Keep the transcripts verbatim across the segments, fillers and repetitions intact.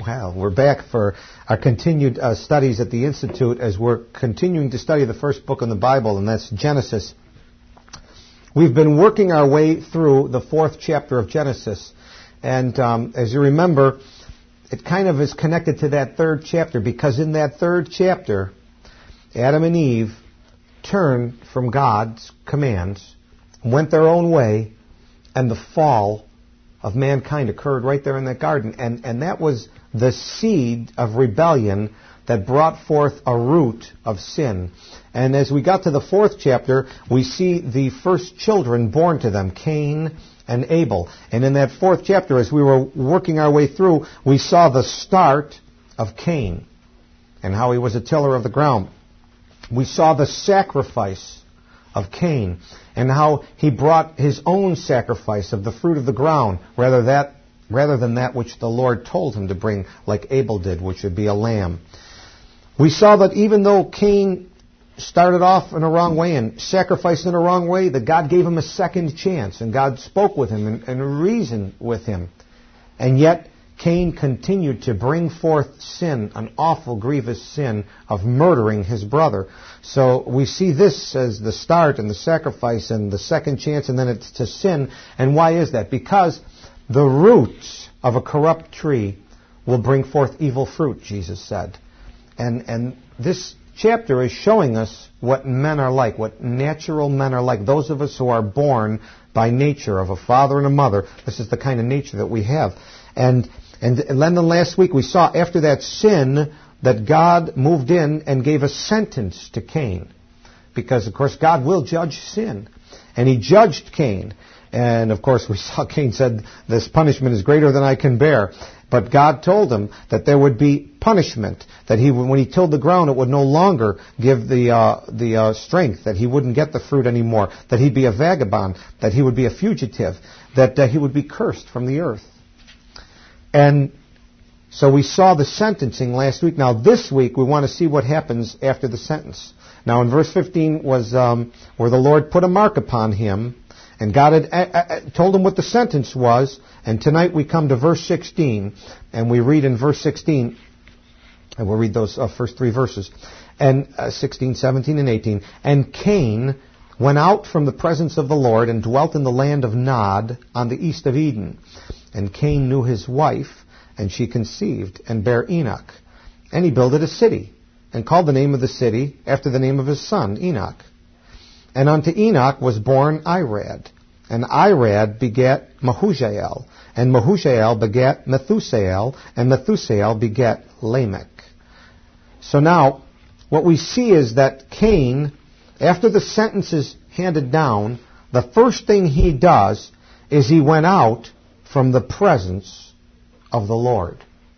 Well, we're back for our continued uh, studies at the Institute as we're continuing to study the first book in the Bible, and that's Genesis. We've been working our way through the fourth chapter of Genesis, and um, as you remember, it kind of is connected to that third chapter, because in that third chapter, Adam and Eve turned from God's commands, went their own way, and the fall of mankind occurred right there in that garden. And, and that was the seed of rebellion that brought forth a root of sin. And as we got to the fourth chapter, we see the first children born to them, Cain and Abel. And in that fourth chapter, as we were working our way through, we saw the start of Cain and how he was a tiller of the ground. We saw the sacrifice of Cain and how he brought his own sacrifice of the fruit of the ground rather that rather than that which the Lord told him to bring, like Abel did, which would be a lamb. We saw that even though Cain started off in a wrong way and sacrificed in a wrong way, that God gave him a second chance, and God spoke with him and, and reasoned with him. And yet Cain continued to bring forth sin, an awful, grievous sin of murdering his brother. So we see this as the start and the sacrifice and the second chance, and then it's to sin. And why is that? Because the roots of a corrupt tree will bring forth evil fruit, Jesus said. And and this chapter is showing us what men are like, what natural men are like. Those of us who are born by nature of a father and a mother, this is the kind of nature that we have. And And then last week we saw after that sin that God moved in and gave a sentence to Cain. Because, of course, God will judge sin. And he judged Cain. And, of course, we saw Cain said, this punishment is greater than I can bear. But God told him that there would be punishment. That he, when he tilled the ground, it would no longer give the uh, the uh, strength. That he wouldn't get the fruit anymore. That he'd be a vagabond. That he would be a fugitive. That uh, he would be cursed from the earth. And so we saw the sentencing last week. Now this week we want to see what happens after the sentence. Now in verse fifteen was um, where the Lord put a mark upon him, and God had uh, uh, told him what the sentence was. And tonight we come to verse sixteen, and we read in verse sixteen, and we'll read those uh, first three verses, and uh, sixteen, seventeen, and eighteen. And Cain went out from the presence of the Lord and dwelt in the land of Nod on the east of Eden. And Cain knew his wife, and she conceived, and bare Enoch. And he builded a city, and called the name of the city after the name of his son, Enoch. And unto Enoch was born Irad, and Irad begat Mehujael, and Mehujael begat Methusael, and Methusael begat Lamech. So now, what we see is that Cain, after the sentence is handed down, the first thing he does is he went out from the presence of the Lord.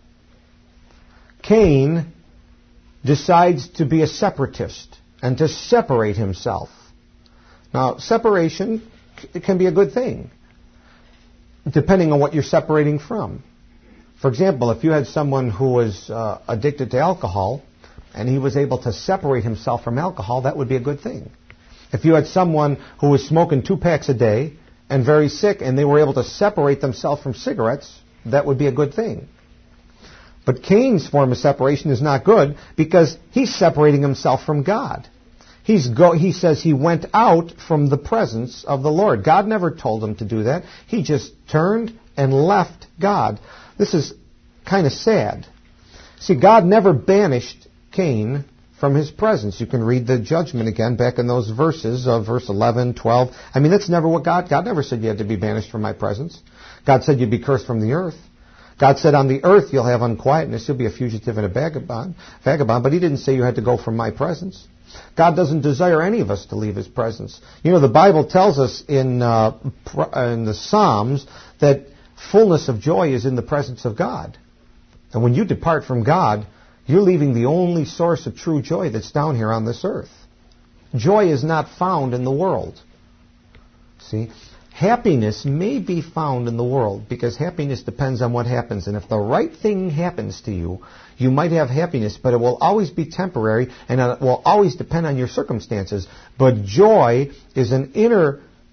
Cain decides to be a separatist and to separate himself. Now, separation can be a good thing, depending on what you're separating from. For example, if you had someone who was uh, addicted to alcohol and he was able to separate himself from alcohol, that would be a good thing. If you had someone who was smoking two packs a day and very sick, and they were able to separate themselves from cigarettes, that would be a good thing. But Cain's form of separation is not good because he's separating himself from God. He's go, he says he went out from the presence of the Lord. God never told him to do that. He just turned and left God. This is kind of sad. See, God never banished Cain from his presence. You can read the judgment again back in those verses of verse eleven, twelve. I mean, that's never what God... God never said you had to be banished from my presence. God said you'd be cursed from the earth. God said on the earth you'll have unquietness. You'll be a fugitive and a vagabond. Vagabond, but he didn't say you had to go from my presence. God doesn't desire any of us to leave his presence. You know, the Bible tells us in, uh, in the Psalms that fullness of joy is in the presence of God. And when you depart from God, you're leaving the only source of true joy that's down here on this earth. Joy is not found in the world. See? Happiness may be found in the world because happiness depends on what happens. And if the right thing happens to you, you might have happiness, but it will always be temporary and it will always depend on your circumstances. But joy is an inner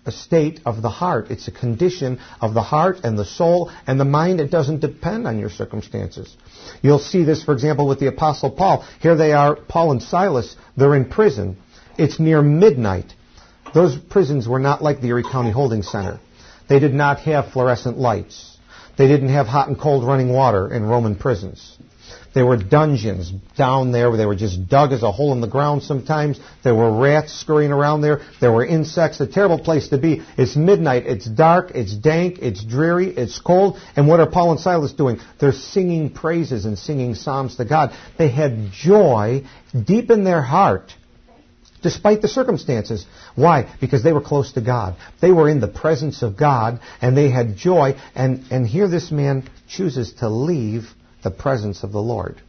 a state of the heart. It's a condition of the heart and the soul and the mind. It doesn't depend on your circumstances. You'll see this, for example, with the Apostle Paul. Here they are, Paul and Silas. They're in prison. It's near midnight. Those prisons were not like the Erie County Holding Center. They did not have fluorescent lights. They didn't have hot and cold running water in Roman prisons. There were dungeons down there where they were just dug as a hole in the ground sometimes. There were rats scurrying around there. There were insects. A terrible place to be. It's midnight. It's dark. It's dank. It's dreary. It's cold. And what are Paul and Silas doing? They're singing praises and singing psalms to God. They had joy deep in their heart, despite the circumstances. Why? Because they were close to God. They were in the presence of God, and they had joy. And, and here this man chooses to leave the presence of the Lord.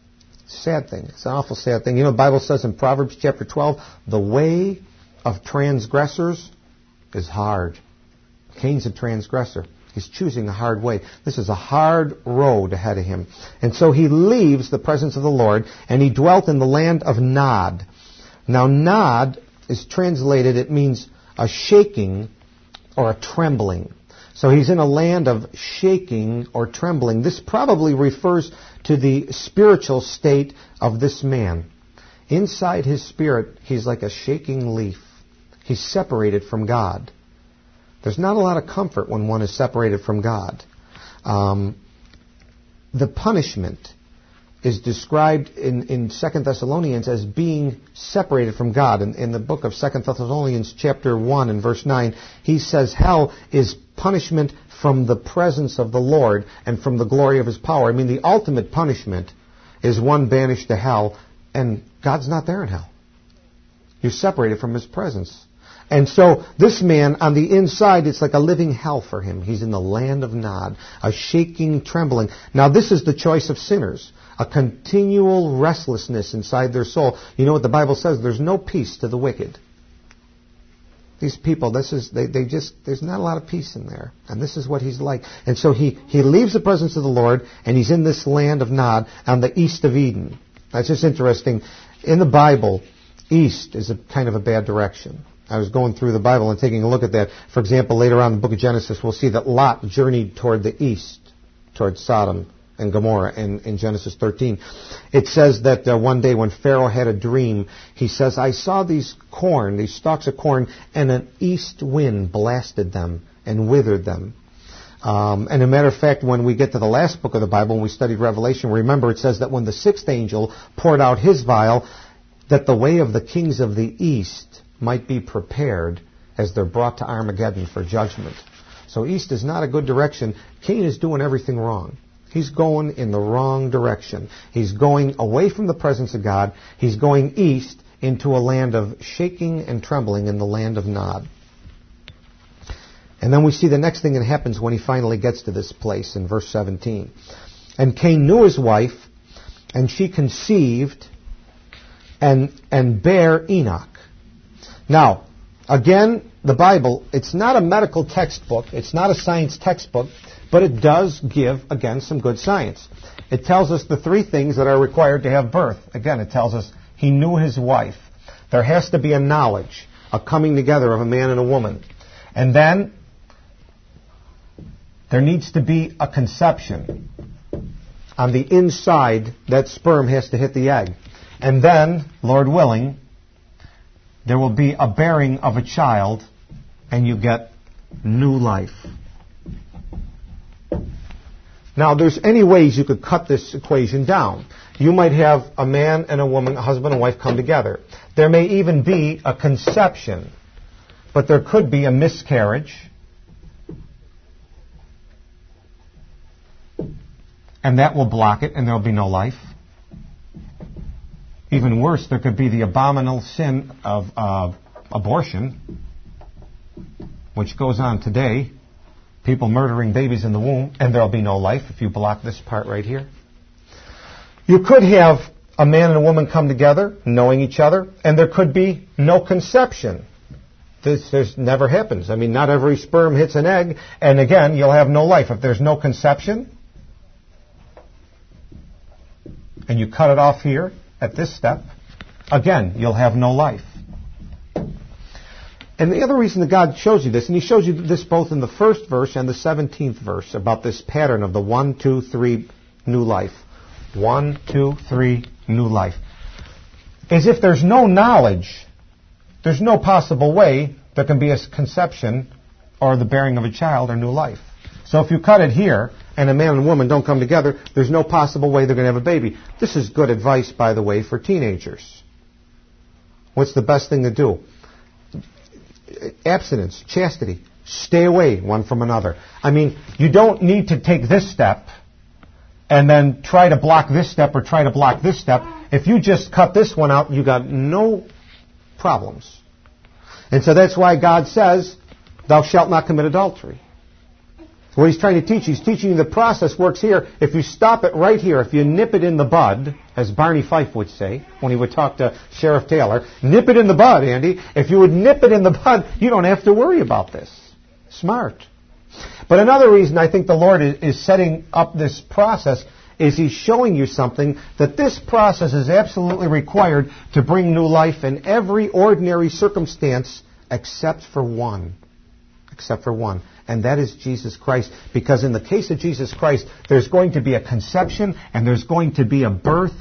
Sad thing. It's an awful sad thing. You know, the Bible says in Proverbs chapter twelve, the way of transgressors is hard. Cain's a transgressor. He's choosing a hard way. This is a hard road ahead of him. And so he leaves the presence of the Lord, and he dwelt in the land of Nod. Now, Nod is translated, it means a shaking or a trembling. So he's in a land of shaking or trembling. This probably refers to the spiritual state of this man. Inside his spirit, he's like a shaking leaf. He's separated from God. There's not a lot of comfort when one is separated from God. Um, the punishment is described in, in Second Thessalonians as being separated from God. In, in the book of Second Thessalonians chapter one and verse nine, he says hell is punishment from the presence of the Lord and from the glory of His power. I mean, the ultimate punishment is one banished to hell, and God's not there in hell. You're separated from His presence. And so this man, on the inside, it's like a living hell for him. He's in the land of Nod, a shaking, trembling. Now, this is the choice of sinners. A continual restlessness inside their soul. You know what the Bible says? There's no peace to the wicked. These people, this is they, they just there's not a lot of peace in there. And this is what he's like. And so he, he leaves the presence of the Lord, and he's in this land of Nod on the east of Eden. That's just interesting. In the Bible, east is a kind of a bad direction. I was going through the Bible and taking a look at that. For example, later on in the book of Genesis, we'll see that Lot journeyed toward the east, toward Sodom and Gomorrah in, in Genesis thirteen. It says that uh, one day when Pharaoh had a dream, he says, I saw these corn, these stalks of corn, and an east wind blasted them and withered them. Um, and as a matter of fact, when we get to the last book of the Bible, when we studied Revelation, remember it says that when the sixth angel poured out his vial, that the way of the kings of the east might be prepared as they're brought to Armageddon for judgment. So east is not a good direction. Cain is doing everything wrong. He's going in the wrong direction. He's going away from the presence of God. He's going east into a land of shaking and trembling in the land of Nod. And then we see the next thing that happens when he finally gets to this place in verse seventeen. And Cain knew his wife, and she conceived and, and bare Enoch. Now, again, the Bible, it's not a medical textbook. It's not a science textbook. But it does give, again, some good science. It tells us the three things that are required to have birth. Again, it tells us he knew his wife. There has to be a knowledge, a coming together of a man and a woman. And then there needs to be a conception. On the inside, that sperm has to hit the egg. And then, Lord willing, there will be a bearing of a child, and you get new life. Now, there's any ways you could cut this equation down. You might have a man and a woman, a husband and wife, come together. There may even be a conception, but there could be a miscarriage, and that will block it, and there will be no life. Even worse, there could be the abominable sin of uh, abortion, which goes on today. People murdering babies in the womb, and there'll be no life if you block this part right here. You could have a man and a woman come together, knowing each other, and there could be no conception. This, this never happens. I mean, not every sperm hits an egg, and again, you'll have no life. If there's no conception, and you cut it off here at this step, again, you'll have no life. And the other reason that God shows you this, and He shows you this both in the first verse and the seventeenth verse, about this pattern of the one, two, three, new life. One, two, three, new life. Is if there's no knowledge, there's no possible way there can be a conception or the bearing of a child or new life. So if you cut it here, and a man and woman don't come together, there's no possible way they're going to have a baby. This is good advice, by the way, for teenagers. What's the best thing to do? Abstinence, chastity. Stay away one from another. I mean, you don't need to take this step and then try to block this step or try to block this step. If you just cut this one out, you got no problems. And so that's why God says, thou shalt not commit adultery. What He's trying to teach, He's teaching you the process works here. If you stop it right here, if you nip it in the bud, as Barney Fife would say when he would talk to Sheriff Taylor, nip it in the bud, Andy. If you would nip it in the bud, you don't have to worry about this. Smart. But another reason I think the Lord is, is setting up this process is He's showing you something, that this process is absolutely required to bring new life in every ordinary circumstance except for one. Except for one. And that is Jesus Christ. Because in the case of Jesus Christ, there's going to be a conception and there's going to be a birth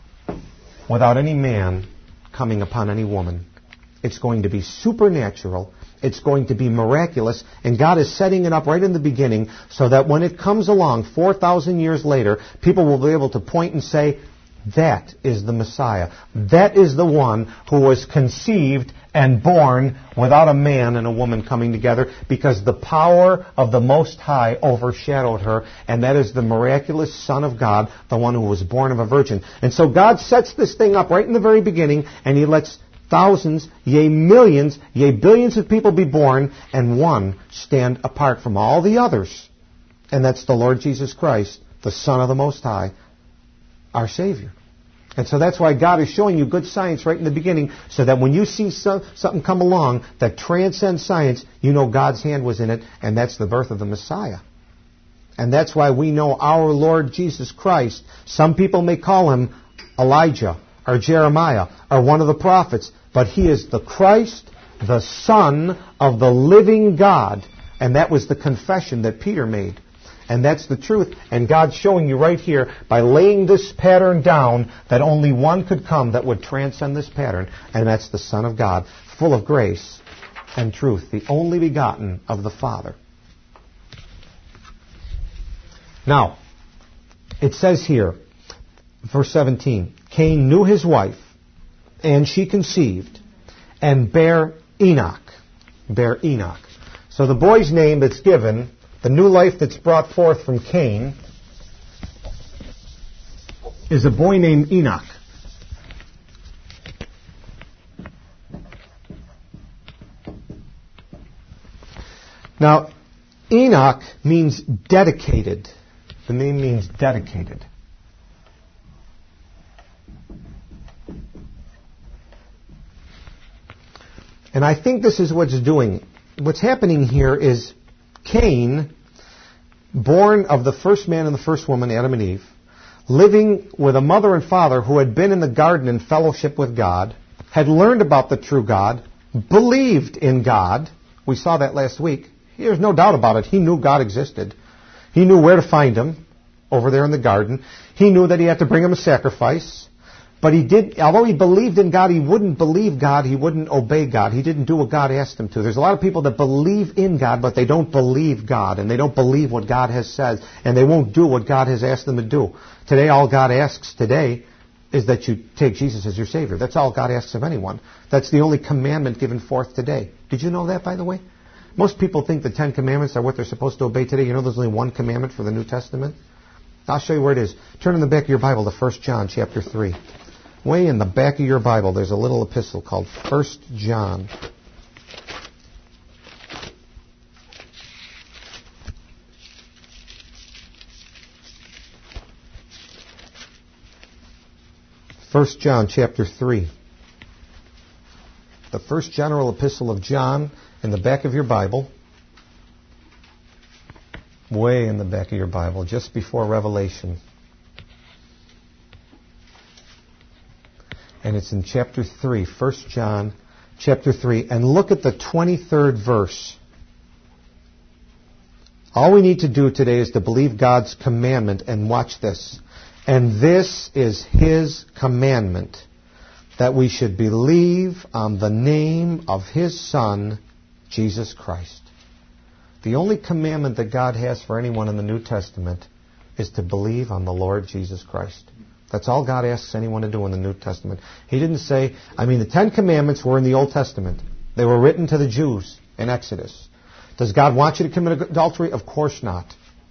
without any man coming upon any woman. It's going to be supernatural. It's going to be miraculous. And God is setting it up right in the beginning so that when it comes along four thousand years later, people will be able to point and say, that is the Messiah. That is the one who was conceived and born without a man and a woman coming together, because the power of the Most High overshadowed her, and that is the miraculous Son of God, the one who was born of a virgin. And so God sets this thing up right in the very beginning, and He lets thousands, yea millions, yea billions of people be born, and one stand apart from all the others. And that's the Lord Jesus Christ, the Son of the Most High, our Savior. And so that's why God is showing you good science right in the beginning, so that when you see some, something come along that transcends science, you know God's hand was in it, and that's the birth of the Messiah. And that's why we know our Lord Jesus Christ. Some people may call Him Elijah or Jeremiah or one of the prophets, but He is the Christ, the Son of the living God. And that was the confession that Peter made. And that's the truth. And God's showing you right here, by laying this pattern down, that only one could come that would transcend this pattern. And that's the Son of God, full of grace and truth, the only begotten of the Father. Now, it says here, verse seventeen, Cain knew his wife, and she conceived, and bare Enoch. Bare Enoch. So the boy's name that's given, the new life that's brought forth from Cain, is a boy named Enoch. Now, Enoch means dedicated. The name means dedicated. And I think this is what's doing. What's happening here is Cain, born of the first man and the first woman, Adam and Eve, living with a mother and father who had been in the garden in fellowship with God, had learned about the true God, believed in God. We saw that last week. There's no doubt about it. He knew God existed. He knew where to find Him over there in the garden. He knew that He had to bring Him a sacrifice. But he did, although he believed in God, he wouldn't believe God, he wouldn't obey God. He didn't do what God asked him to. There's a lot of people that believe in God, but they don't believe God, and they don't believe what God has said, and they won't do what God has asked them to do. Today, all God asks today is that you take Jesus as your Savior. That's all God asks of anyone. That's the only commandment given forth today. Did you know that, by the way? Most people think the Ten Commandments are what they're supposed to obey today. You know there's only one commandment for the New Testament? I'll show you where it is. Turn in the back of your Bible to First John chapter three. Way in the back of your Bible, there's a little epistle called First John. First John chapter three. The first general epistle of John in the back of your Bible. Way in the back of your Bible, just before Revelation. And it's in chapter three, First John chapter three, and look at the twenty-third verse. All we need to do today is to believe God's commandment, and watch this. And this is His commandment, that we should believe on the name of His Son, Jesus Christ. The only commandment that God has for anyone in the New Testament is to believe on the Lord Jesus Christ. That's all God asks anyone to do in the New Testament. He didn't say, I mean, the Ten Commandments were in the Old Testament. They were written to the Jews in Exodus. Does God want you to commit adultery? Of course not.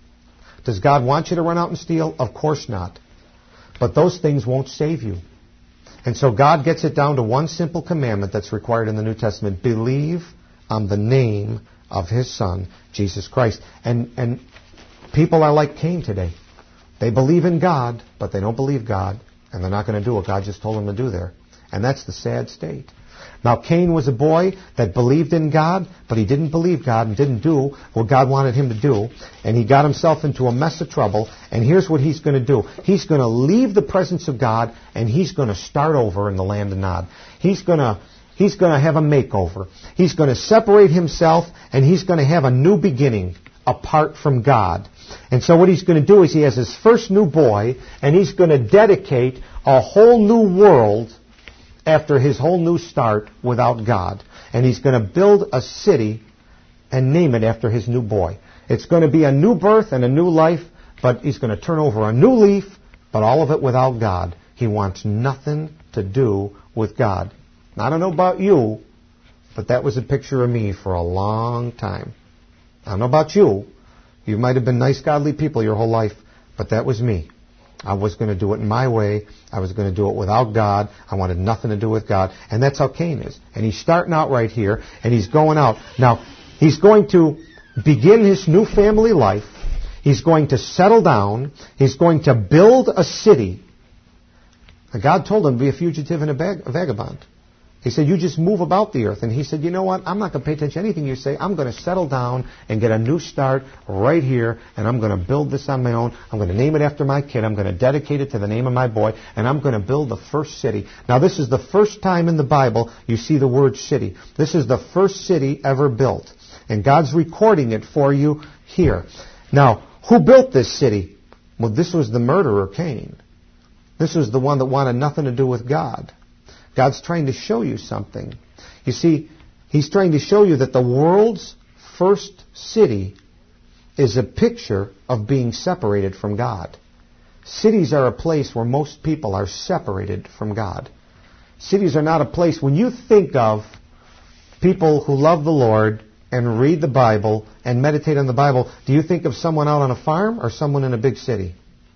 Does God want you to run out and steal? Of course not. But those things won't save you. And so God gets it down to one simple commandment that's required in the New Testament. Believe on the name of His Son, Jesus Christ. And, and people are like Cain today. They believe in God, but they don't believe God, and they're not going to do what God just told them to do there. And that's the sad state. Now, Cain was a boy that believed in God, but he didn't believe God and didn't do what God wanted him to do, and he got himself into a mess of trouble, and here's what he's going to do. He's going to leave the presence of God, and he's going to start over in the land of Nod. He's going to He's going to have a makeover. He's going to separate himself, and he's going to have a new beginning apart from God. And so what he's going to do is he has his first new boy, and he's going to dedicate a whole new world after his whole new start without God. And he's going to build a city and name it after his new boy. It's going to be a new birth and a new life, but he's going to turn over a new leaf, but all of it without God. He wants nothing to do with God. Now, I don't know about you, but that was a picture of me for a long time. I don't know about you. You might have been nice, godly people your whole life, but that was me. I was going to do it in my way. I was going to do it without God. I wanted nothing to do with God. And that's how Cain is. And he's starting out right here, and he's going out. Now, he's going to begin his new family life. He's going to settle down. He's going to build a city. Now, God told him to be a fugitive and a, bag- a vagabond. He said, you just move about the earth. And he said, you know what? I'm not going to pay attention to anything you say. I'm going to settle down and get a new start right here, and I'm going to build this on my own. I'm going to name it after my kid. I'm going to dedicate it to the name of my boy, and I'm going to build the first city. Now, this is the first time in the Bible you see the word city. This is the first city ever built, and God's recording it for you here. Now, who built this city? Well, this was the murderer, Cain. This was the one that wanted nothing to do with God. God's trying to show you something. You see, He's trying to show you that the world's first city is a picture of being separated from God. Cities are a place where most people are separated from God. Cities are not a place, when you think of people who love the Lord and read the Bible and meditate on the Bible, do you think of someone out on a farm or someone in a big city?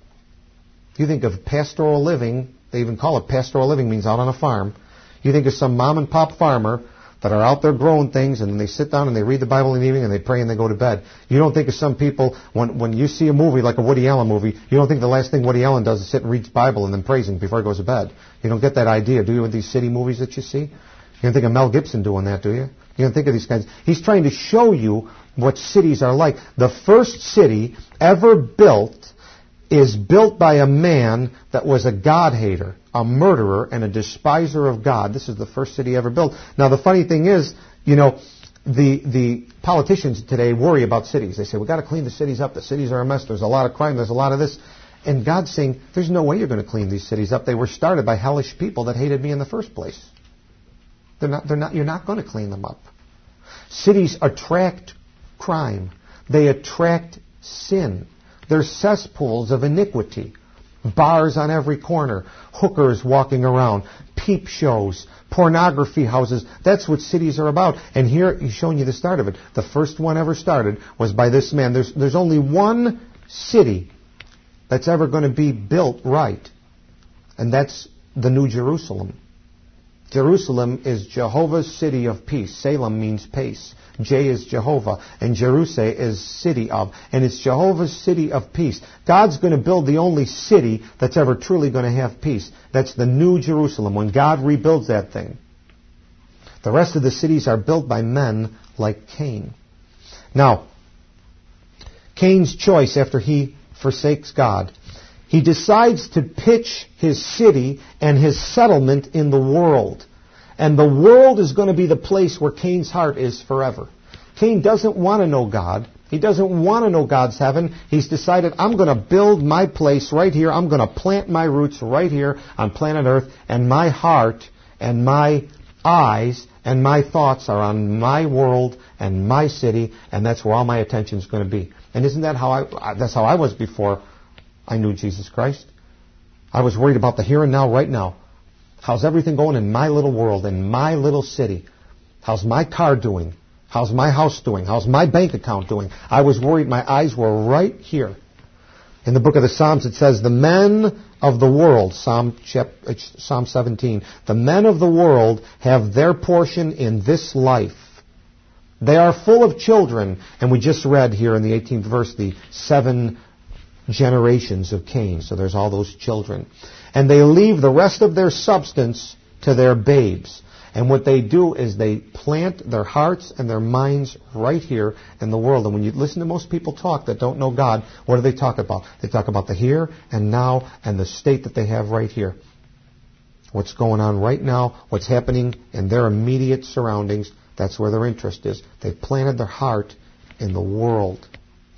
You think of pastoral living. They even call it pastoral living, means out on a farm. You think of some mom and pop farmer that are out there growing things, and they sit down and they read the Bible in the evening and they pray and they go to bed. You don't think of some people, when when you see a movie like a Woody Allen movie, you don't think the last thing Woody Allen does is sit and read the Bible and then praise Him before he goes to bed. You don't get that idea, do you, with these city movies that you see? You don't think of Mel Gibson doing that, do you? You don't think of these kinds. He's trying to show you what cities are like. The first city ever built is built by a man that was a God-hater, a murderer, and a despiser of God. This is the first city ever built. Now, the funny thing is, you know, the the politicians today worry about cities. They say, we've got to clean the cities up. The cities are a mess. There's a lot of crime. There's a lot of this. And God's saying, there's no way you're going to clean these cities up. They were started by hellish people that hated me in the first place. They're not, they're not, you're not going to clean them up. Cities attract crime. They attract sin. They're cesspools of iniquity. Bars on every corner. Hookers walking around. Peep shows. Pornography houses. That's what cities are about. And here he's showing you the start of it. The first one ever started was by this man. There's, there's only one city that's ever going to be built right. And that's the New Jerusalem. Jerusalem is Jehovah's city of peace. Salem means peace. J is Jehovah, and Jerusalem is city of. And it's Jehovah's city of peace. God's going to build the only city that's ever truly going to have peace. That's the New Jerusalem, when God rebuilds that thing. The rest of the cities are built by men like Cain. Now, Cain's choice after he forsakes God, he decides to pitch his city and his settlement in the world. And the world is going to be the place where Cain's heart is forever. Cain doesn't want to know God. He doesn't want to know God's heaven. He's decided, I'm going to build my place right here. I'm going to plant my roots right here on planet Earth. And my heart and my eyes and my thoughts are on my world and my city. And that's where all my attention is going to be. And isn't that how I, that's how I was before I knew Jesus Christ? I was worried about the here and now, right now. How's everything going in my little world, in my little city? How's my car doing? How's my house doing? How's my bank account doing? I was worried. My eyes were right here. In the book of the Psalms, it says, the men of the world, Psalm, Psalm seventeen, the men of the world have their portion in this life. They are full of children. And we just read here in the eighteenth verse the seven generations of Cain. So there's all those children. And they leave the rest of their substance to their babes. And what they do is they plant their hearts and their minds right here in the world. And when you listen to most people talk that don't know God, what do they talk about? They talk about the here and now and the state that they have right here. What's going on right now, what's happening in their immediate surroundings, that's where their interest is. They've planted their heart in the world.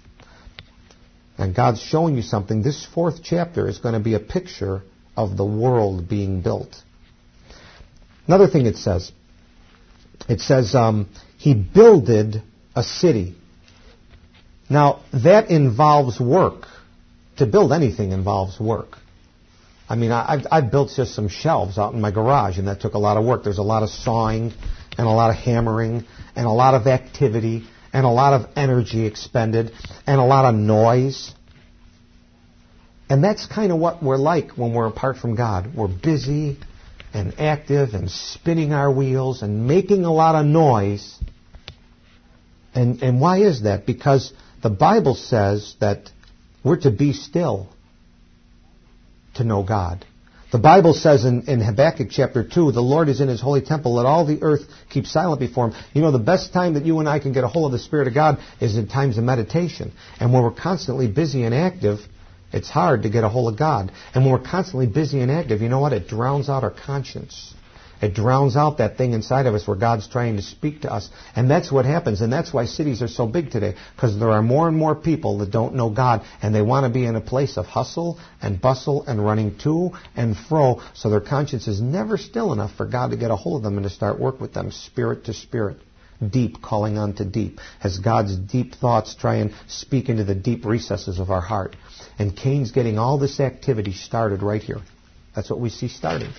And God's showing you something. This fourth chapter is going to be a picture of the world being built. Another thing it says, it says um, he builded a city. Now, that involves work. To build anything involves work. I mean, I, I've, I've built just some shelves out in my garage, and that took a lot of work. There's a lot of sawing and a lot of hammering and a lot of activity and a lot of energy expended and a lot of noise. And that's kind of what we're like when we're apart from God. We're busy and active and spinning our wheels and making a lot of noise. And, and why is that? Because the Bible says that we're to be still to know God. The Bible says in, in Habakkuk chapter two, the Lord is in His holy temple. Let all the earth keep silent before Him. You know, the best time that you and I can get a hold of the Spirit of God is in times of meditation. And when we're constantly busy and active, it's hard to get a hold of God. And when we're constantly busy and active, you know what? It drowns out our conscience. It drowns out that thing inside of us where God's trying to speak to us. And that's what happens. And that's why cities are so big today. Because there are more and more people that don't know God. And they want to be in a place of hustle and bustle and running to and fro. So their conscience is never still enough for God to get a hold of them and to start work with them, spirit to spirit. Deep calling on to deep. As God's deep thoughts try and speak into the deep recesses of our heart. And Cain's getting all this activity started right here. That's what we see starting.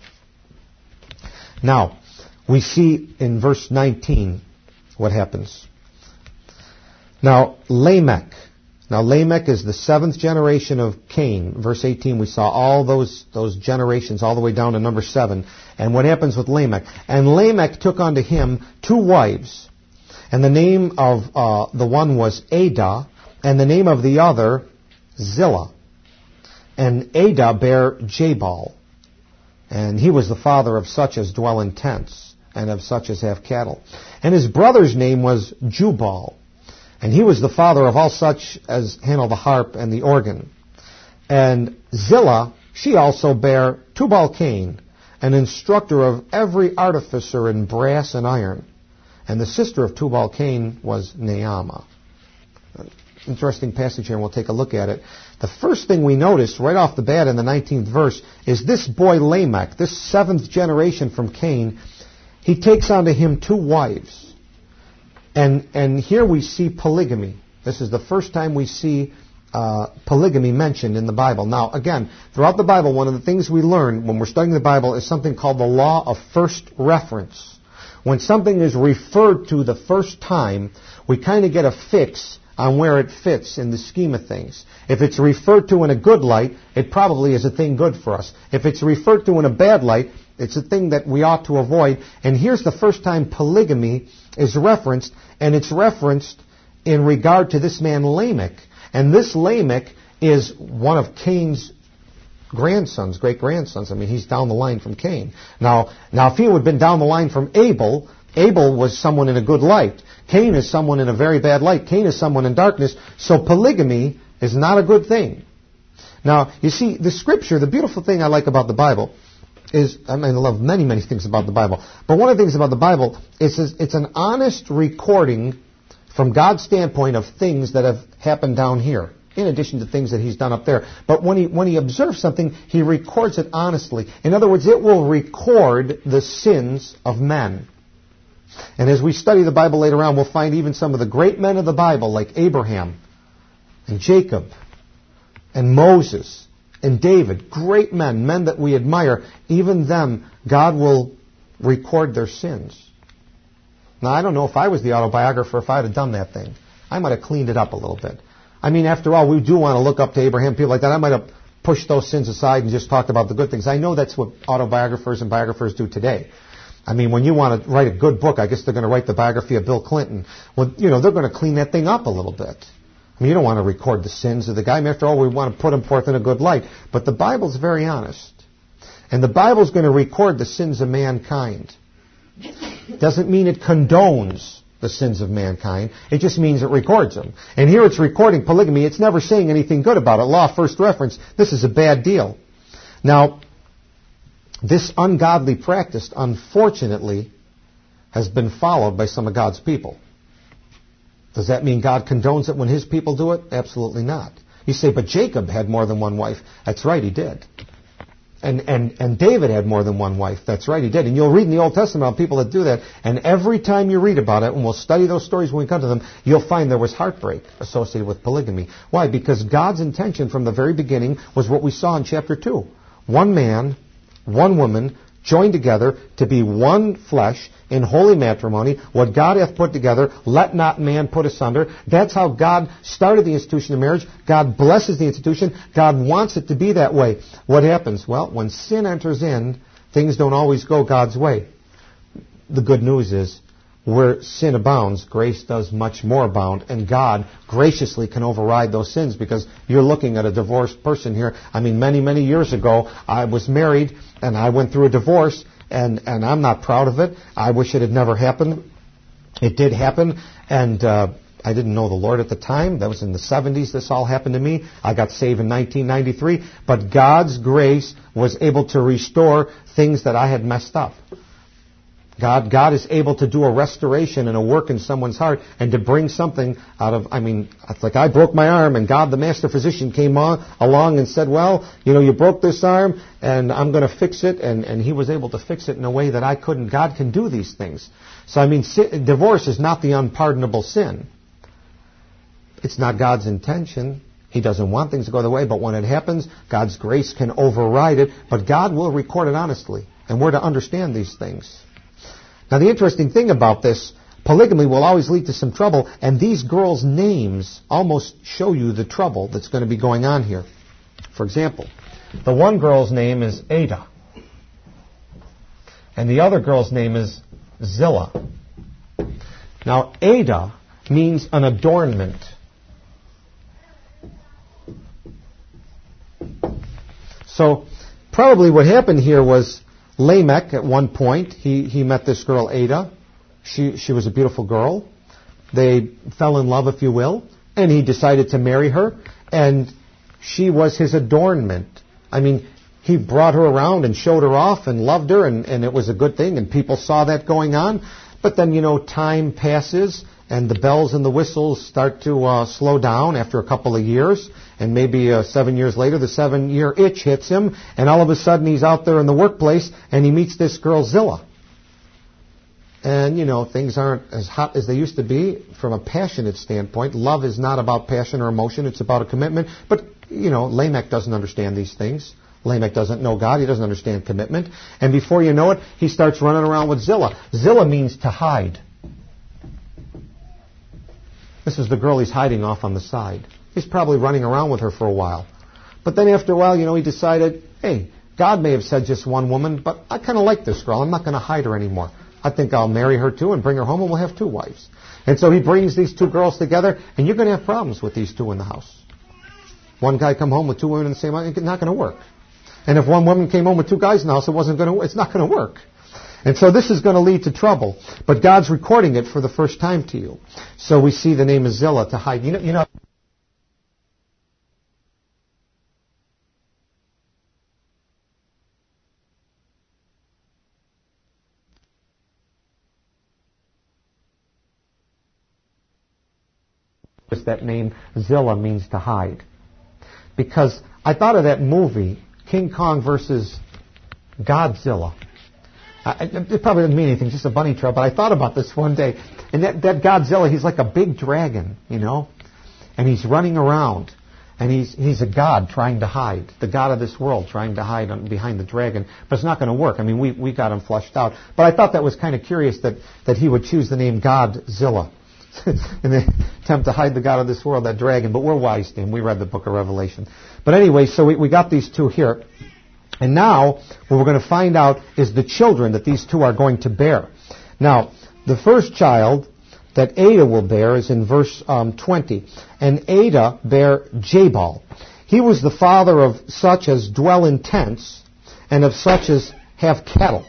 Now, we see in verse nineteen what happens. Now, Lamech. Now, Lamech is the seventh generation of Cain. Verse eighteen, we saw all those, those generations all the way down to number seven. And what happens with Lamech? And Lamech took unto him two wives. And the name of uh, the one was Adah, and the name of the other Zillah. And Adah bare Jabal. And he was the father of such as dwell in tents, and of such as have cattle. And his brother's name was Jubal. And he was the father of all such as handle the harp and the organ. And Zillah, she also bare Tubal-Cain, an instructor of every artificer in brass and iron. And the sister of Tubal-Cain was Naamah. Interesting passage here, and we'll take a look at it. The first thing we notice right off the bat in the nineteenth verse is this boy Lamech, this seventh generation from Cain, he takes unto him two wives. And and here we see polygamy. This is the first time we see uh, polygamy mentioned in the Bible. Now, again, throughout the Bible, one of the things we learn when we're studying the Bible is something called the law of first reference. When something is referred to the first time, we kind of get a fix on where it fits in the scheme of things. If it's referred to in a good light, it probably is a thing good for us. If it's referred to in a bad light, it's a thing that we ought to avoid. And here's the first time polygamy is referenced, and it's referenced in regard to this man Lamech. And this Lamech is one of Cain's grandsons, great-grandsons. I mean, he's down the line from Cain. Now, now if he would have been down the line from Abel, Abel was someone in a good light. Cain is someone in a very bad light. Cain is someone in darkness. So polygamy is not a good thing. Now, you see, the Scripture, the beautiful thing I like about the Bible is, I mean, I love many, many things about the Bible, but one of the things about the Bible is it's an honest recording from God's standpoint of things that have happened down here, in addition to things that he's done up there. But when he, when he observes something, he records it honestly. In other words, it will record the sins of men. And as we study the Bible later on, we'll find even some of the great men of the Bible, like Abraham and Jacob and Moses and David, great men, men that we admire, even them, God will record their sins. Now, I don't know if I was the autobiographer, if I had done that thing. I might have cleaned it up a little bit. I mean, after all, we do want to look up to Abraham, people like that. I might have pushed those sins aside and just talked about the good things. I know that's what autobiographers and biographers do today. I mean, when you want to write a good book, I guess they're going to write the biography of Bill Clinton. Well, you know, they're going to clean that thing up a little bit. I mean, you don't want to record the sins of the guy. I mean, after all, we want to put him forth in a good light. But the Bible's very honest. And the Bible's going to record the sins of mankind. Doesn't mean it condones the sins of mankind. It just means it records them. And here it's recording polygamy. It's never saying anything good about it. Law first reference. This is a bad deal. Now, this ungodly practice, unfortunately, has been followed by some of God's people. Does that mean God condones it when his people do it? Absolutely not. You say, but Jacob had more than one wife. That's right, he did. And, and, and David had more than one wife. That's right, he did. And you'll read in the Old Testament about people that do that. And every time you read about it, and we'll study those stories when we come to them, you'll find there was heartbreak associated with polygamy. Why? Because God's intention from the very beginning was what we saw in chapter two. One man, one woman, joined together to be one flesh in holy matrimony. What God hath put together, let not man put asunder. That's how God started the institution of marriage. God blesses the institution. God wants it to be that way. What happens? Well, when sin enters in, things don't always go God's way. The good news is, where sin abounds, grace does much more abound, and God graciously can override those sins, because you're looking at a divorced person here. I mean, many, many years ago, I was married, and I went through a divorce, and, and I'm not proud of it. I wish it had never happened. It did happen, and uh, I didn't know the Lord at the time. That was in the seventies this all happened to me. I got saved in nineteen ninety-three, but God's grace was able to restore things that I had messed up. God, God is able to do a restoration and a work in someone's heart and to bring something out of, I mean, it's like I broke my arm and God, the master physician, came on, along and said, well, you know, you broke this arm and I'm going to fix it. And, and he was able to fix it in a way that I couldn't. God can do these things. So, I mean, si- divorce is not the unpardonable sin. It's not God's intention. He doesn't want things to go the way, but when it happens, God's grace can override it. But God will record it honestly. And we're to understand these things. Now, the interesting thing about this, polygamy will always lead to some trouble, and these girls' names almost show you the trouble that's going to be going on here. For example, the one girl's name is Ada, and the other girl's name is Zillah. Now, Ada means an adornment. So, probably what happened here was Lamech, at one point, he, he met this girl, Ada. She, she was a beautiful girl. They fell in love, if you will, and he decided to marry her, and she was his adornment. I mean, he brought her around and showed her off and loved her, and, and it was a good thing, and people saw that going on. But then, you know, time passes, and the bells and the whistles start to uh, slow down after a couple of years. And maybe uh, seven years later, the seven-year itch hits him, and all of a sudden he's out there in the workplace, and he meets this girl, Zillah. And, you know, things aren't as hot as they used to be from a passionate standpoint. Love is not about passion or emotion. It's about a commitment. But, you know, Lamech doesn't understand these things. Lamech doesn't know God. He doesn't understand commitment. And before you know it, he starts running around with Zillah. Zillah means to hide. This is the girl he's hiding off on the side. He's probably running around with her for a while. But then after a while, you know, he decided, hey, God may have said just one woman, but I kind of like this girl. I'm not going to hide her anymore. I think I'll marry her too and bring her home, and we'll have two wives. And so he brings these two girls together, and you're going to have problems with these two in the house. One guy come home with two women in the same house, it's not going to work. And if one woman came home with two guys in the house, it wasn't going to. It's not going to work. And so this is going to lead to trouble. But God's recording it for the first time to you. So we see the name of Zillah to hide. You know. You know that name Zilla means to hide. Because I thought of that movie, King Kong versus Godzilla. I, it probably doesn't mean anything, just a bunny trail, but I thought about this one day. And that, that Godzilla, he's like a big dragon, you know, and he's running around. And he's he's a god trying to hide, the god of this world trying to hide on, behind the dragon. But it's not going to work. I mean, we, we got him flushed out. But I thought that was kind of curious that, that he would choose the name Godzilla in the attempt to hide the god of this world, that dragon. But we're wise to him. We read the book of Revelation. But anyway, so we, we got these two here. And now what we're going to find out is the children that these two are going to bear. Now, the first child that Ada will bear is in verse um, twenty. And Ada bare Jabal. He was the father of such as dwell in tents, and of such as have cattle.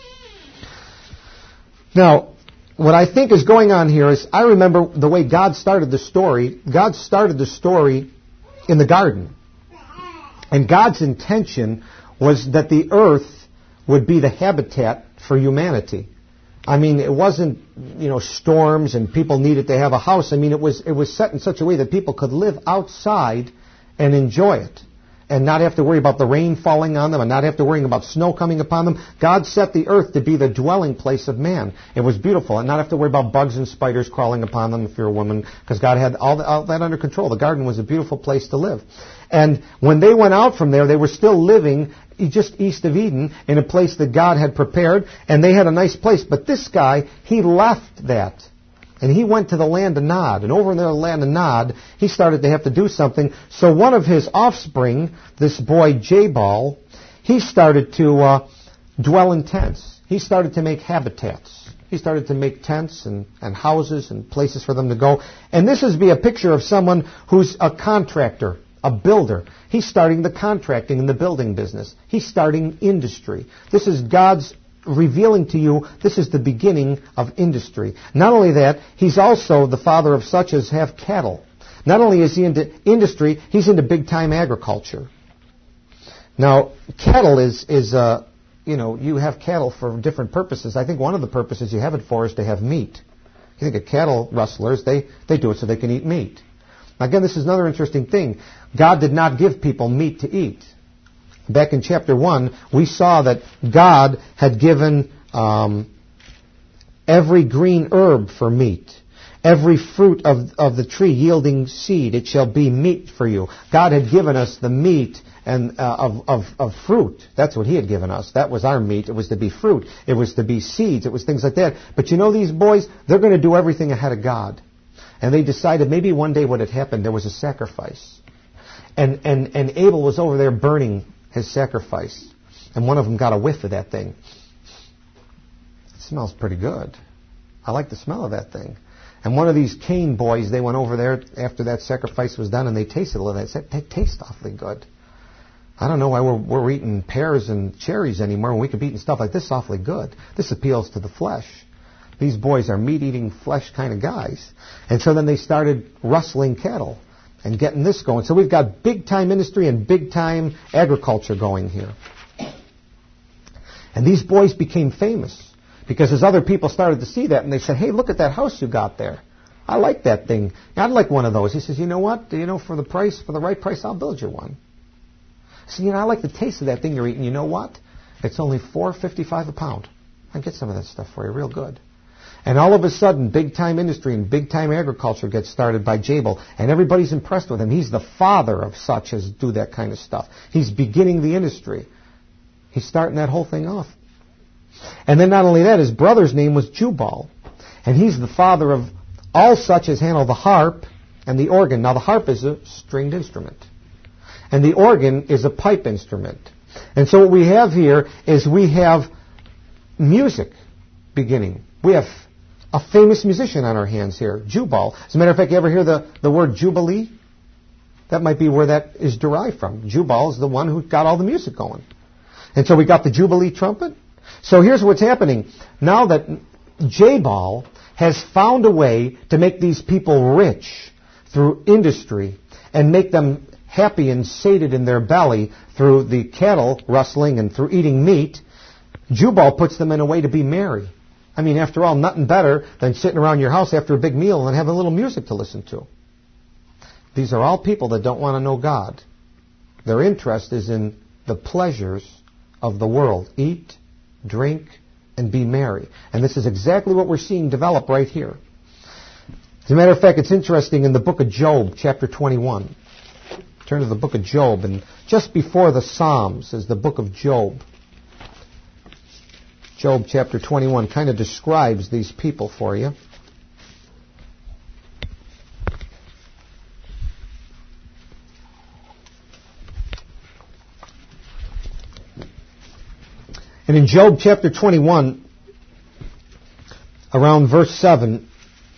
Now, what I think is going on here is, I remember the way God started the story. God started the story in the garden. And God's intention was that the earth would be the habitat for humanity. I mean, it wasn't, you know, storms and people needed to have a house. I mean, it was it was set in such a way that people could live outside and enjoy it and not have to worry about the rain falling on them and not have to worry about snow coming upon them. God set the earth to be the dwelling place of man. It was beautiful, and not have to worry about bugs and spiders crawling upon them if you're a woman, because God had all, the, all that under control. The garden was a beautiful place to live. And when they went out from there, they were still living just east of Eden in a place that God had prepared, and they had a nice place. But this guy, he left that. And he went to the land of Nod. And over in the land of Nod, he started to have to do something. So one of his offspring, this boy Jabal, he started to uh, dwell in tents. He started to make habitats. He started to make tents and, and houses and places for them to go. And this is be a picture of someone who's a contractor, a builder. He's starting the contracting and the building business. He's starting industry. This is God's revealing to you, this is the beginning of industry. Not only that, he's also the father of such as have cattle. Not only is he into industry, he's into big-time agriculture. Now, cattle is, is uh, you know, you have cattle for different purposes. I think one of the purposes you have it for is to have meat. You think of cattle rustlers, they, they do it so they can eat meat. Now, again, this is another interesting thing. God did not give people meat to eat. Back in chapter one, we saw that God had given um, every green herb for meat. Every fruit of, of the tree yielding seed, it shall be meat for you. God had given us the meat and uh, of, of, of fruit. That's what he had given us. That was our meat. It was to be fruit. It was to be seeds. It was things like that. But you know, these boys, they're going to do everything ahead of God. And they decided maybe one day what had happened, there was a sacrifice. And, and, and Abel was over there burning his sacrifice. And one of them got a whiff of that thing. It smells pretty good. I like the smell of that thing. And one of these Cain boys, they went over there after that sacrifice was done and they tasted a little. They said, they taste awfully good. I don't know why we're, we're eating pears and cherries anymore when we could be eating stuff like this awfully good. This appeals to the flesh. These boys are meat-eating, flesh kind of guys. And so then they started rustling cattle and getting this going. So we've got big-time industry and big-time agriculture going here. And these boys became famous because as other people started to see that, and they said, hey, look at that house you got there. I like that thing. I'd like one of those. He says, you know what? You know, for the price, for the right price, I'll build you one. So, you know, I like the taste of that thing you're eating. You know what? It's only four dollars and fifty-five cents a pound. I can get some of that stuff for you real good. And all of a sudden, big-time industry and big-time agriculture gets started by Jabal. And everybody's impressed with him. He's the father of such as do that kind of stuff. He's beginning the industry. He's starting that whole thing off. And then not only that, his brother's name was Jubal. And he's the father of all such as handle the harp and the organ. Now, the harp is a stringed instrument. And the organ is a pipe instrument. And so what we have here is we have music beginning. We have a famous musician on our hands here, Jubal. As a matter of fact, you ever hear the, the word Jubilee? That might be where that is derived from. Jubal is the one who got all the music going. And so we got the Jubilee trumpet. So here's what's happening. Now that Jabal has found a way to make these people rich through industry and make them happy and sated in their belly through the cattle rustling and through eating meat, Jubal puts them in a way to be merry. I mean, after all, nothing better than sitting around your house after a big meal and having a little music to listen to. These are all people that don't want to know God. Their interest is in the pleasures of the world. Eat, drink, and be merry. And this is exactly what we're seeing develop right here. As a matter of fact, it's interesting in the book of Job, chapter twenty-one. Turn to the book of Job, and just before the Psalms is the book of Job. Job chapter twenty-one kind of describes these people for you. And in Job chapter twenty-one, around verse seven,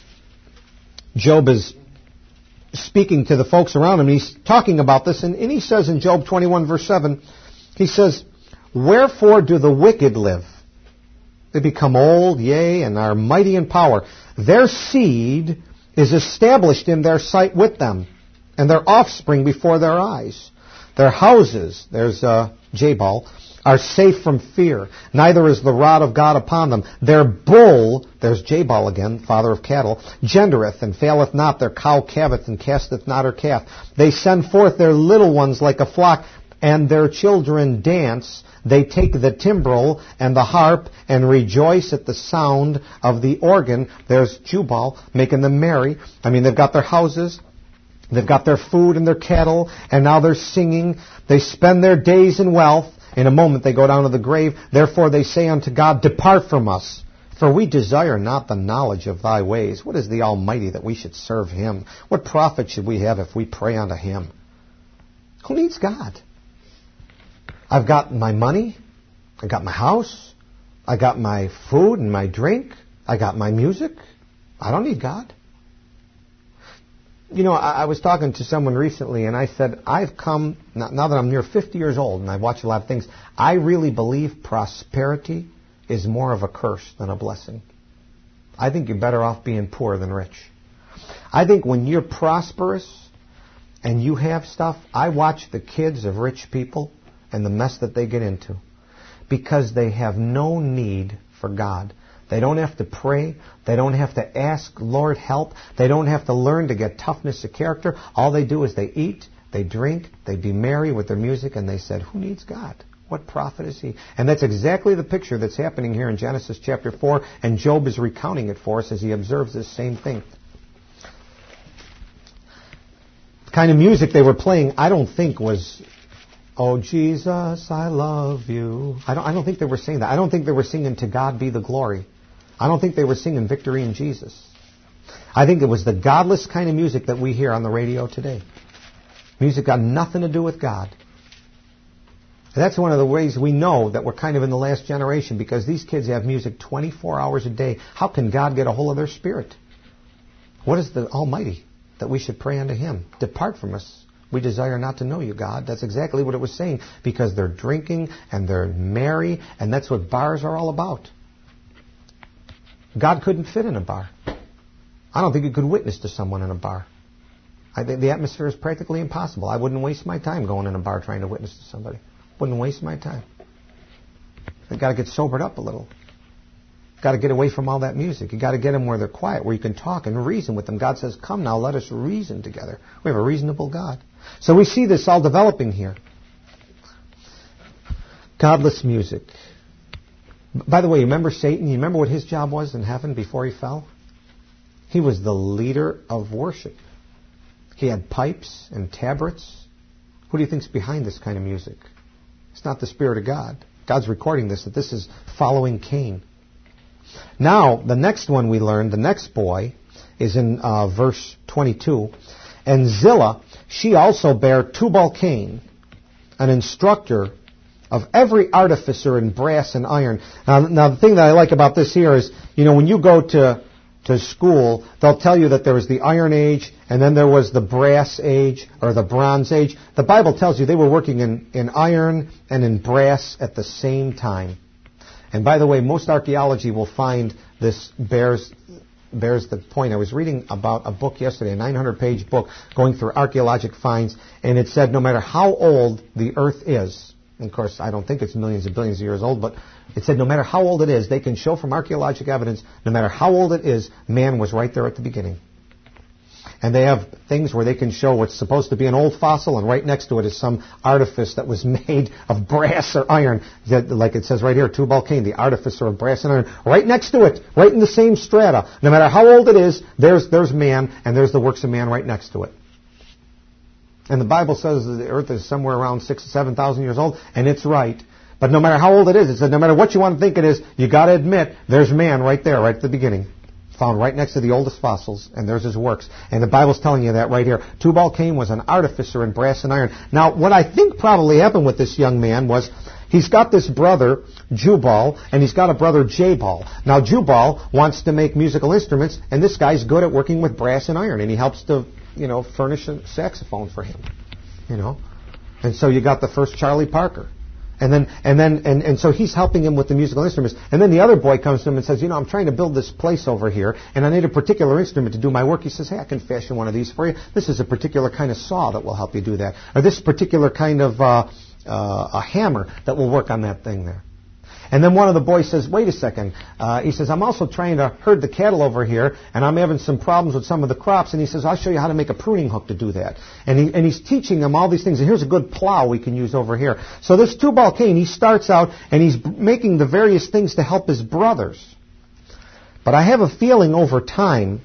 Job is speaking to the folks around him. He's talking about this, and, and he says in Job twenty-one, verse seven, he says, "Wherefore do the wicked live? They become old, yea, and are mighty in power. Their seed is established in their sight with them, and their offspring before their eyes. Their houses," there's uh, Jabal, "are safe from fear, neither is the rod of God upon them. Their bull," there's Jabal again, father of cattle, "gendereth and faileth not, their cow calveth and casteth not her calf. They send forth their little ones like a flock, and their children dance. They take the timbrel and the harp and rejoice at the sound of the organ." There's Jubal, making them merry. I mean, they've got their houses, they've got their food and their cattle, and now they're singing. They spend their days in wealth. In a moment they go down to the grave. Therefore they say unto God, "Depart from us, for we desire not the knowledge of thy ways." What is the Almighty that we should serve him? What profit should we have if we pray unto him? Who needs God? I've got my money. I got my house. I got my food and my drink. I got my music. I don't need God. You know, I, I was talking to someone recently, and I said, I've come, now, now that I'm near fifty years old, and I've watched a lot of things, I really believe prosperity is more of a curse than a blessing. I think you're better off being poor than rich. I think when you're prosperous and you have stuff, I watch the kids of rich people and the mess that they get into because they have no need for God. They don't have to pray. They don't have to ask, "Lord, help." They don't have to learn to get toughness of character. All they do is they eat, they drink, they be merry with their music, and they said, "Who needs God? What profit is he?" And that's exactly the picture that's happening here in Genesis chapter four, and Job is recounting it for us as he observes this same thing. The kind of music they were playing, I don't think was, "Oh, Jesus, I love you." I don't, I don't think they were saying that. I don't think they were singing "To God be the glory." I don't think they were singing "Victory in Jesus." I think it was the godless kind of music that we hear on the radio today. Music got nothing to do with God. And that's one of the ways we know that we're kind of in the last generation, because these kids have music twenty-four hours a day. How can God get a hold of their spirit? What is the Almighty that we should pray unto him? "Depart from us. We desire not to know you, God." That's exactly what it was saying, because they're drinking and they're merry, and that's what bars are all about. God couldn't fit in a bar. I don't think you could witness to someone in a bar. I think the atmosphere is practically impossible. I wouldn't waste my time going in a bar trying to witness to somebody. Wouldn't waste my time. You've got to get sobered up a little. Got to get away from all that music. You've got to get them where they're quiet, where you can talk and reason with them. God says, "Come now, let us reason together." We have a reasonable God. So we see this all developing here. Godless music. By the way, you remember Satan? You remember what his job was in heaven before he fell? He was the leader of worship. He had pipes and tabrets. Who do you think's behind this kind of music? It's not the Spirit of God. God's recording this, that this is following Cain. Now, the next one we learned, the next boy, is in uh, verse twenty-two. "And Zillah, she also bare Tubal-Cain, an instructor of every artificer in brass and iron." Now, now, the thing that I like about this here is, you know, when you go to to school, they'll tell you that there was the Iron Age, and then there was the Brass Age, or the Bronze Age. The Bible tells you they were working in, in iron and in brass at the same time. And by the way, most archaeology will find this bears bears the point. I was reading about a book yesterday, a nine hundred page book, going through archaeologic finds, and it said no matter how old the earth is, and of course I don't think it's millions and billions of years old, but it said no matter how old it is, they can show from archaeologic evidence, no matter how old it is, man was right there at the beginning. and they have things where they can show what's supposed to be an old fossil, and right next to it is some artifice that was made of brass or iron. Like it says right here, Tubal Cain, the artificer of brass and iron. Right next to it, right in the same strata. No matter how old it is, there's, there's man, and there's the works of man right next to it. And the Bible says that the earth is somewhere around six to seven thousand years old, and it's right. But no matter how old it is, it said no matter what you want to think it is, you got to admit there's man right there, right at the beginning, found right next to the oldest fossils, and there's his works. And the Bible's telling you that right here. Tubal Cain was an artificer in brass and iron. Now, what I think probably happened with this young man was he's got this brother Jubal, and he's got a brother Jabal. Now, Jubal wants to make musical instruments, and this guy's good at working with brass and iron, and he helps to, you know, furnish a saxophone for him, you know. And so you got the first Charlie Parker. And then, and then, and, and so he's helping him with the musical instruments. And then the other boy comes to him and says, you know, I'm trying to build this place over here, and I need a particular instrument to do my work. He says, hey, I can fashion one of these for you. This is a particular kind of saw that will help you do that. Or this particular kind of uh, uh, a hammer that will work on that thing there. And then one of the boys says, wait a second. Uh, he says, I'm also trying to herd the cattle over here, and I'm having some problems with some of the crops. And he says, I'll show you how to make a pruning hook to do that. And, he, and he's teaching them all these things. And here's a good plow we can use over here. So this Tubal Cain, he starts out, and he's making the various things to help his brothers. But I have a feeling over time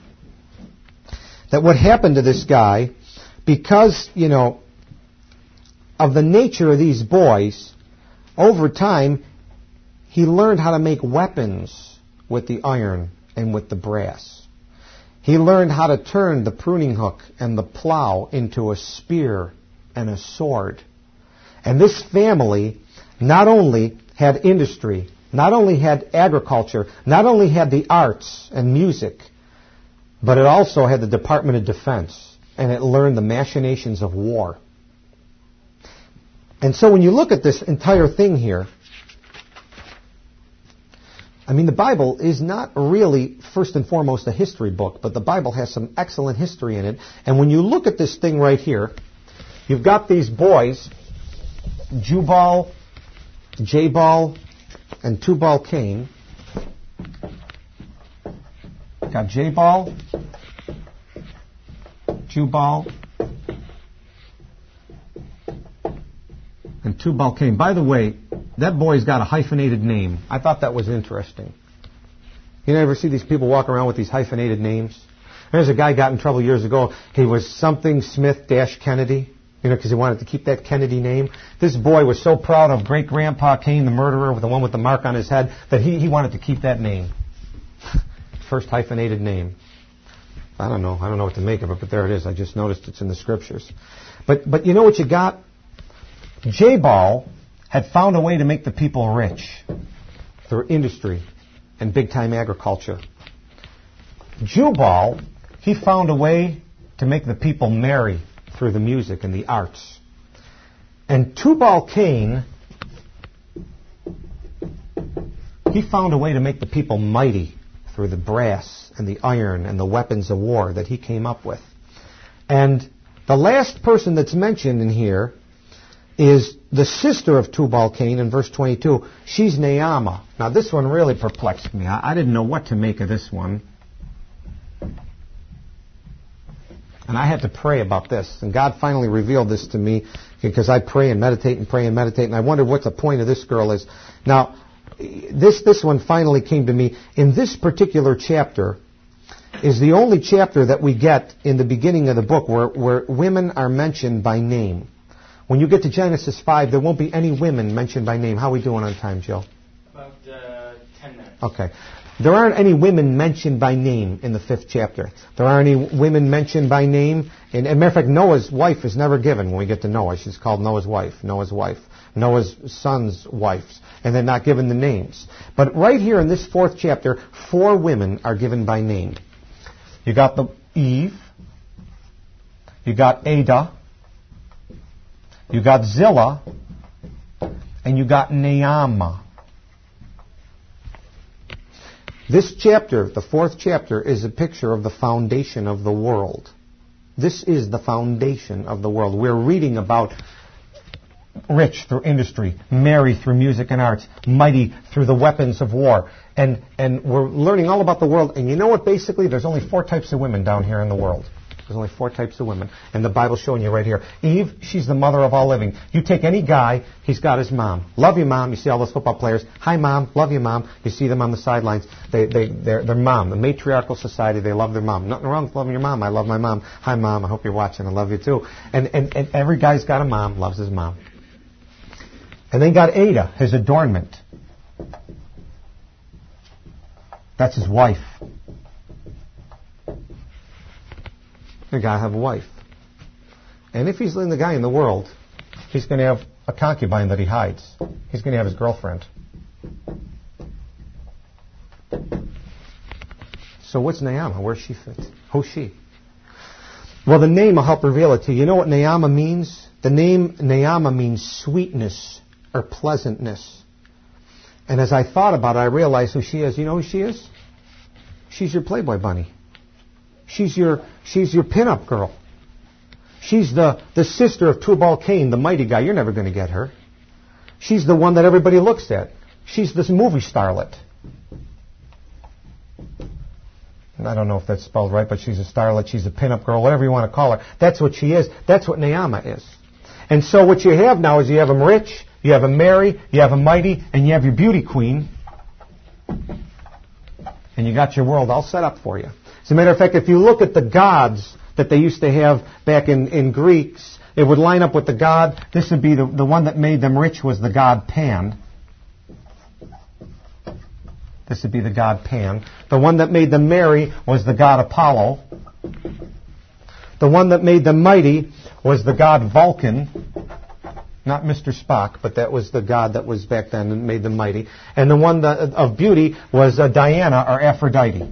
that what happened to this guy, because, you know, of the nature of these boys, over time, he learned how to make weapons with the iron and with the brass. He learned how to turn the pruning hook and the plow into a spear and a sword. And this family not only had industry, not only had agriculture, not only had the arts and music, but it also had the Department of Defense, and it learned the machinations of war. And so when you look at this entire thing here, I mean, the Bible is not really, first and foremost, a history book, but the Bible has some excellent history in it. And when you look at this thing right here, you've got these boys, Jubal, Jabal, and Tubal Cain. Got Jabal, Jubal, and Tubal Cain. By the way, that boy's got a hyphenated name. I thought that was interesting. You never see these people walk around with these hyphenated names? There's a guy got in trouble years ago. He was something Smith dash Kennedy, you know, because he wanted to keep that Kennedy name. This boy was so proud of great-grandpa Cain, the murderer, with the one with the mark on his head, that he, he wanted to keep that name. First hyphenated name. I don't know. I don't know what to make of it, but there it is. I just noticed it's in the scriptures. But but you know what you got? Jabal had found a way to make the people rich through industry and big-time agriculture. Jubal, he found a way to make the people merry through the music and the arts. And Tubal Cain, he found a way to make the people mighty through the brass and the iron and the weapons of war that he came up with. And the last person that's mentioned in here is the sister of Tubal Cain in verse twenty-two. She's Naamah. Now, this one really perplexed me. I, I didn't know what to make of this one. And I had to pray about this. And God finally revealed this to me because I pray and meditate and pray and meditate. And I wondered what the point of this girl is. Now, this, this one finally came to me. In this particular chapter is the only chapter that we get in the beginning of the book where, where women are mentioned by name. When you get to Genesis five, there won't be any women mentioned by name. How are we doing on time, Joe? About uh, ten minutes. Okay. There aren't any women mentioned by name in the fifth chapter. There aren't any women mentioned by name. And, as a matter of fact, Noah's wife is never given when we get to Noah. She's called Noah's wife, Noah's wife, Noah's son's wives. And they're not given the names. But right here in this fourth chapter, four women are given by name. You got the Eve. You got Ada. You got Zillah, and you got Naamah. This chapter, the fourth chapter, is a picture of the foundation of the world. This is the foundation of the world. We're reading about rich through industry, merry through music and arts, mighty through the weapons of war. And, and we're learning all about the world. And you know what, basically? There's only four types of women down here in the world. There's only four types of women. And the Bible's showing you right here. Eve, she's the mother of all living. You take any guy, he's got his mom. Love you, Mom. You see all those football players. Hi, Mom. Love you, Mom. You see them on the sidelines. They, they, they're, their mom. The matriarchal society, they love their mom. Nothing wrong with loving your mom. I love my mom. Hi, Mom. I hope you're watching. I love you, too. And, and, and every guy's got a mom, loves his mom. And then got Ada, his adornment. That's his wife. The guy have a wife. And if he's letting the guy in the world, he's going to have a concubine that he hides. He's going to have his girlfriend. So what's Naama? Where's she fit? Who's she? Well, the name will help reveal it to you. You know what Naama means? The name Naama means sweetness or pleasantness. And as I thought about it, I realized who she is. You know who she is? She's your Playboy bunny. She's your she's your pinup girl. She's the, the sister of Tubal Cain, the mighty guy. You're never going to get her. She's the one that everybody looks at. She's this movie starlet. And I don't know if that's spelled right, but she's a starlet. She's a pinup girl, whatever you want to call her. That's what she is. That's what Naama is. And so what you have now is you have him rich, you have him merry, you have him mighty, and you have your beauty queen. And you got your world all set up for you. As a matter of fact, if you look at the gods that they used to have back in, in Greeks, it would line up with the god. This would be the, the one that made them rich was the god Pan. This would be the god Pan. The one that made them merry was the god Apollo. The one that made them mighty was the god Vulcan. Not Mister Spock, but that was the god that was back then and made them mighty. And the one that, of beauty was uh, Diana or Aphrodite.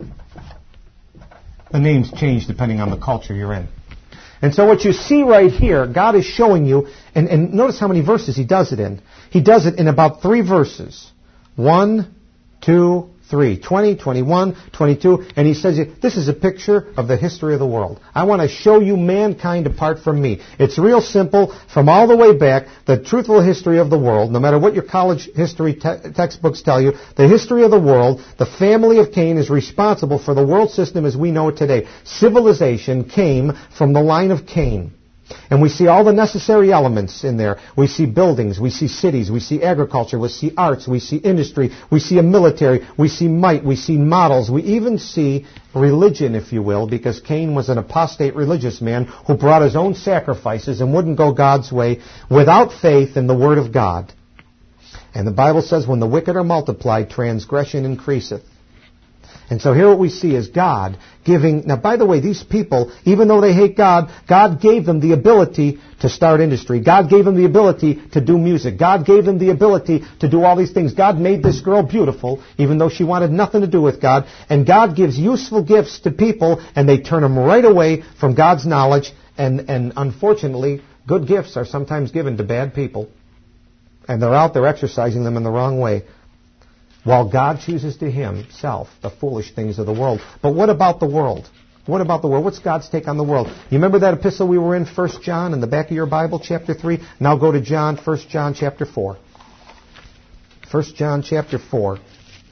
The names change depending on the culture you're in. And so what you see right here, God is showing you, and, and notice how many verses He does it in. He does it in about three verses. One, two, three. Twenty, twenty-one, twenty-two. And He says, this is a picture of the history of the world. I want to show you mankind apart from me. It's real simple. From all the way back, the truthful history of the world, no matter what your college history te- textbooks tell you, the history of the world, the family of Cain is responsible for the world system as we know it today. Civilization came from the line of Cain. And we see all the necessary elements in there. We see buildings, we see cities, we see agriculture, we see arts, we see industry, we see a military, we see might, we see models, we even see religion, if you will, because Cain was an apostate religious man who brought his own sacrifices and wouldn't go God's way without faith in the Word of God. And the Bible says, when the wicked are multiplied, transgression increaseth. And so here what we see is God giving... Now, by the way, these people, even though they hate God, God gave them the ability to start industry. God gave them the ability to do music. God gave them the ability to do all these things. God made this girl beautiful, even though she wanted nothing to do with God. And God gives useful gifts to people, and they turn them right away from God's knowledge. And, and unfortunately, good gifts are sometimes given to bad people. And they're out there exercising them in the wrong way. While God chooses to Himself the foolish things of the world. But what about the world? What about the world? What's God's take on the world? You remember that epistle we were in, First John, in the back of your Bible, chapter three? Now go to John, First John, chapter four. First John, chapter four.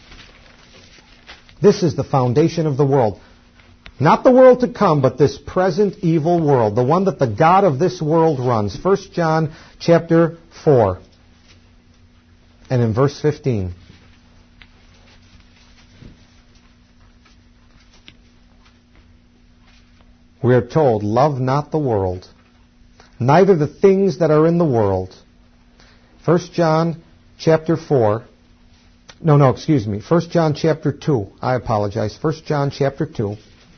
This is the foundation of the world. Not the world to come, but this present evil world. The one that the God of this world runs. First John, chapter four. And in verse fifteen. We are told, love not the world, neither the things that are in the world. First John chapter four. No, no, excuse me. First John chapter two. I apologize. First John chapter two.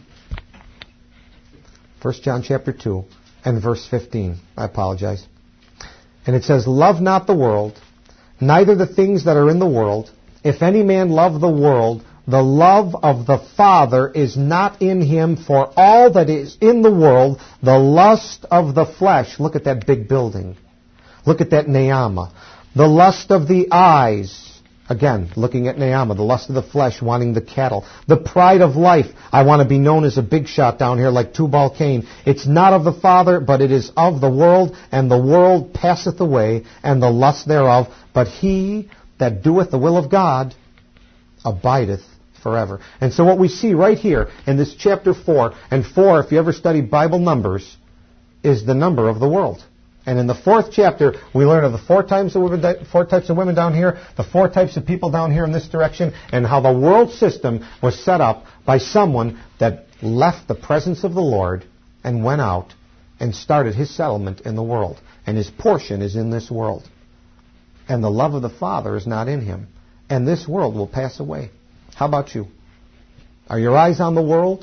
First John chapter two and verse fifteen. I apologize. And it says, love not the world, neither the things that are in the world. If any man love the world, the love of the Father is not in him, for all that is in the world, the lust of the flesh. Look at that big building. Look at that Naama. The lust of the eyes. Again, looking at Naama, the lust of the flesh, wanting the cattle. The pride of life. I want to be known as a big shot down here like Tubal Cain. It's not of the Father, but it is of the world, and the world passeth away, and the lust thereof. But he that doeth the will of God abideth forever. And so what we see right here in this chapter four, and four, if you ever study Bible numbers, is the number of the world. And in the fourth chapter, we learn of the four types of women, four types of women down here, the four types of people down here in this direction, and how the world system was set up by someone that left the presence of the Lord and went out and started his settlement in the world. And his portion is in this world. And the love of the Father is not in him. And this world will pass away. How about you? Are your eyes on the world?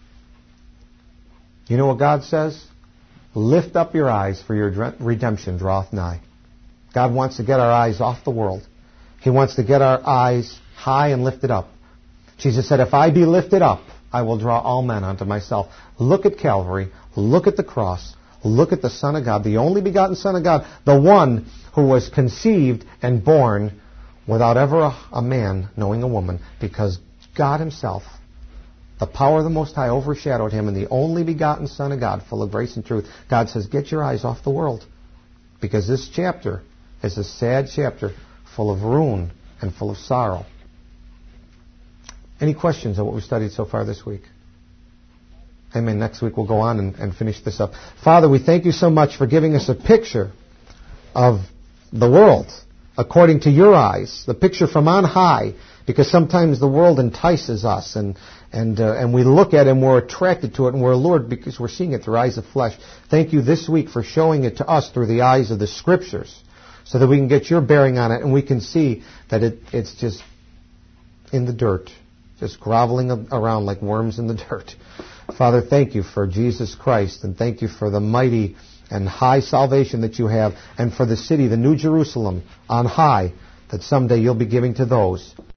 You know what God says? Lift up your eyes, for your redemption draweth nigh. God wants to get our eyes off the world. He wants to get our eyes high and lifted up. Jesus said, if I be lifted up, I will draw all men unto myself. Look at Calvary. Look at the cross. Look at the Son of God, the only begotten Son of God, the one who was conceived and born without ever a, a man knowing a woman, because God himself, the power of the Most High, overshadowed him, and the only begotten Son of God, full of grace and truth. God says, get your eyes off the world, because this chapter is a sad chapter full of ruin and full of sorrow. Any questions on what we studied so far this week? Amen. Next week we'll go on and, and finish this up. Father, we thank you so much for giving us a picture of the world according to your eyes, the picture from on high, because sometimes the world entices us, and and uh, and we look at it and we're attracted to it and we're allured because we're seeing it through eyes of flesh. Thank you this week for showing it to us through the eyes of the Scriptures, so that we can get your bearing on it and we can see that it it's just in the dirt, just groveling around like worms in the dirt. Father, thank you for Jesus Christ, and thank you for the mighty and high salvation that you have, and for the city, the New Jerusalem, on high, that someday you'll be giving to those